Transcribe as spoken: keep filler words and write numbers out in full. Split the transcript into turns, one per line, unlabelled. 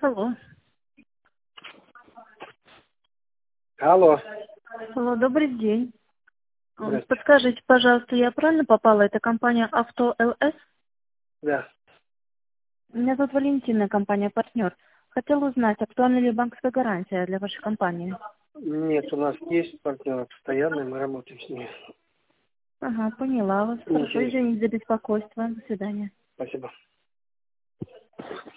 Алло.
Алло.
Алло, добрый день. М,
Здравствуйте.
Подскажите, пожалуйста, я правильно попала? Это компания Авто ЛС?
Да.
Меня зовут Валентина, компания «Партнер». Хотела узнать, актуальна ли банковская гарантия для вашей компании?
Нет, у нас есть партнер постоянный, мы работаем с ним.
Ага, поняла вас. Хорошо,
Интересно.
извините за беспокойство. До свидания.
Спасибо.